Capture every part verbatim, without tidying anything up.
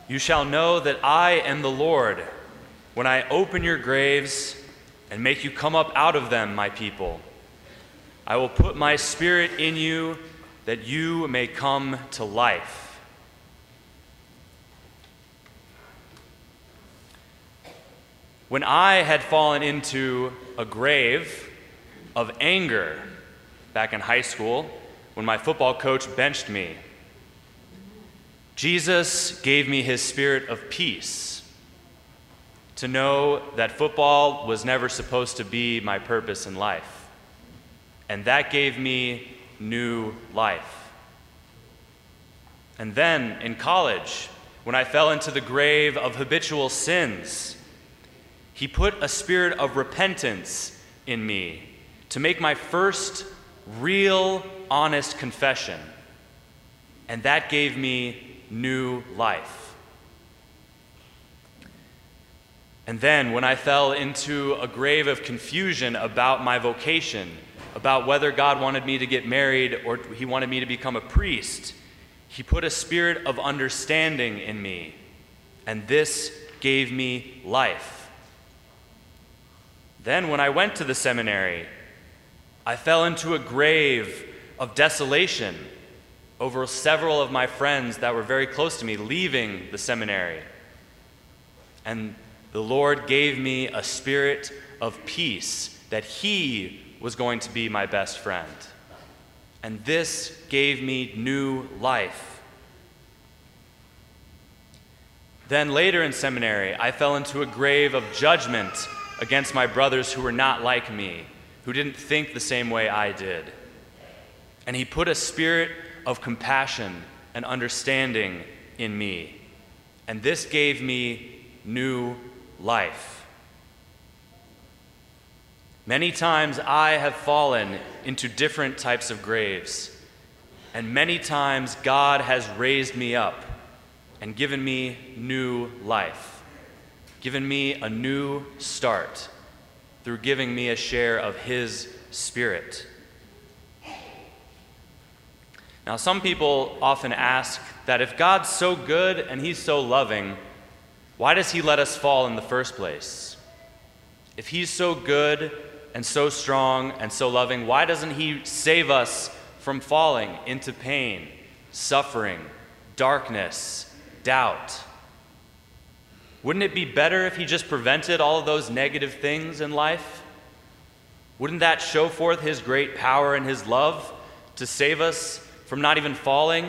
You shall know that I am the Lord, when I open your graves and make you come up out of them, my people. I will put my spirit in you, that you may come to life. When I had fallen into a grave of anger back in high school, when my football coach benched me, Jesus gave me his spirit of peace to know that football was never supposed to be my purpose in life. And that gave me new life. And then in college, when I fell into the grave of habitual sins, he put a spirit of repentance in me to make my first real, honest confession. And that gave me new life. And then when I fell into a grave of confusion about my vocation, about whether God wanted me to get married or he wanted me to become a priest, he put a spirit of understanding in me, and this gave me life. Then when I went to the seminary, I fell into a grave of desolation over several of my friends that were very close to me leaving the seminary. And the Lord gave me a spirit of peace, that he was going to be my best friend. And this gave me new life. Then later in seminary, I fell into a grave of judgment against my brothers who were not like me, who didn't think the same way I did. And he put a spirit of compassion and understanding in me. And this gave me new life. Many times I have fallen into different types of graves, and many times God has raised me up and given me new life, given me a new start through giving me a share of his spirit. Now, some people often ask that if God's so good and he's so loving, why does he let us fall in the first place? If he's so good and so strong and so loving, why doesn't he save us from falling into pain, suffering, darkness, doubt? Wouldn't it be better if he just prevented all of those negative things in life? Wouldn't that show forth his great power and his love to save us from not even falling?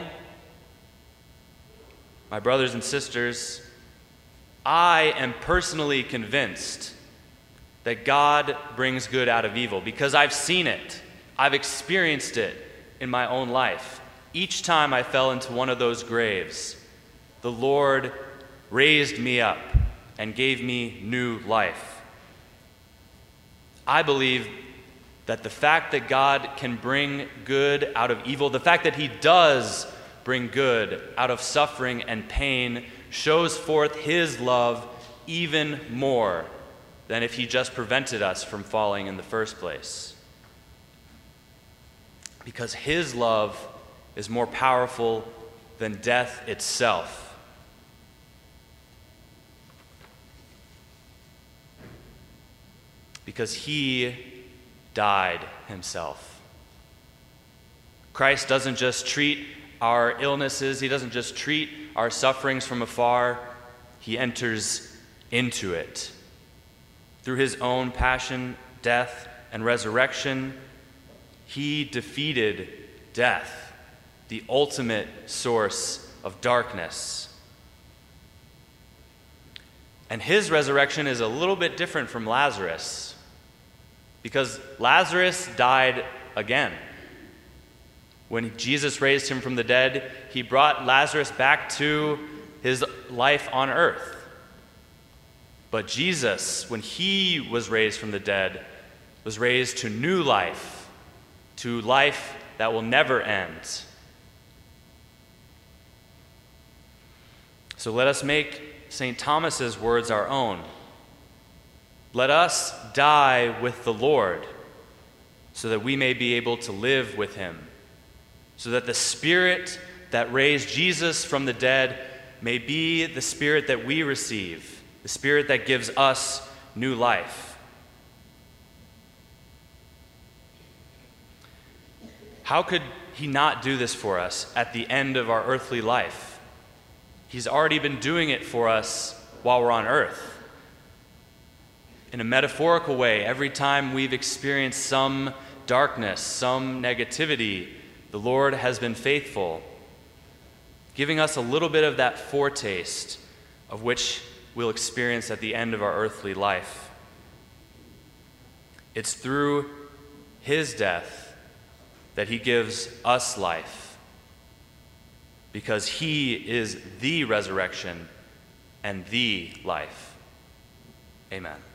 My brothers and sisters, I am personally convinced that God brings good out of evil because I've seen it. I've experienced it in my own life. Each time I fell into one of those graves, the Lord raised me up and gave me new life. I believe that the fact that God can bring good out of evil, the fact that he does bring good out of suffering and pain, shows forth his love even more than if he just prevented us from falling in the first place. Because his love is more powerful than death itself. Because he died himself. Christ doesn't just treat our illnesses, he doesn't just treat our sufferings from afar, he enters into it. Through his own passion, death, and resurrection, he defeated death, the ultimate source of darkness. And his resurrection is a little bit different from Lazarus, because Lazarus died again. When Jesus raised him from the dead, he brought Lazarus back to his life on earth. But Jesus, when he was raised from the dead, was raised to new life, to life that will never end. So let us make Saint Thomas's words our own. Let us die with the Lord, so that we may be able to live with him, so that the Spirit that raised Jesus from the dead may be the Spirit that we receive, the Spirit that gives us new life. How could he not do this for us at the end of our earthly life? He's already been doing it for us while we're on earth. In a metaphorical way, every time we've experienced some darkness, some negativity, the Lord has been faithful, giving us a little bit of that foretaste of which we'll experience at the end of our earthly life. It's through his death that he gives us life, because he is the resurrection and the life. Amen.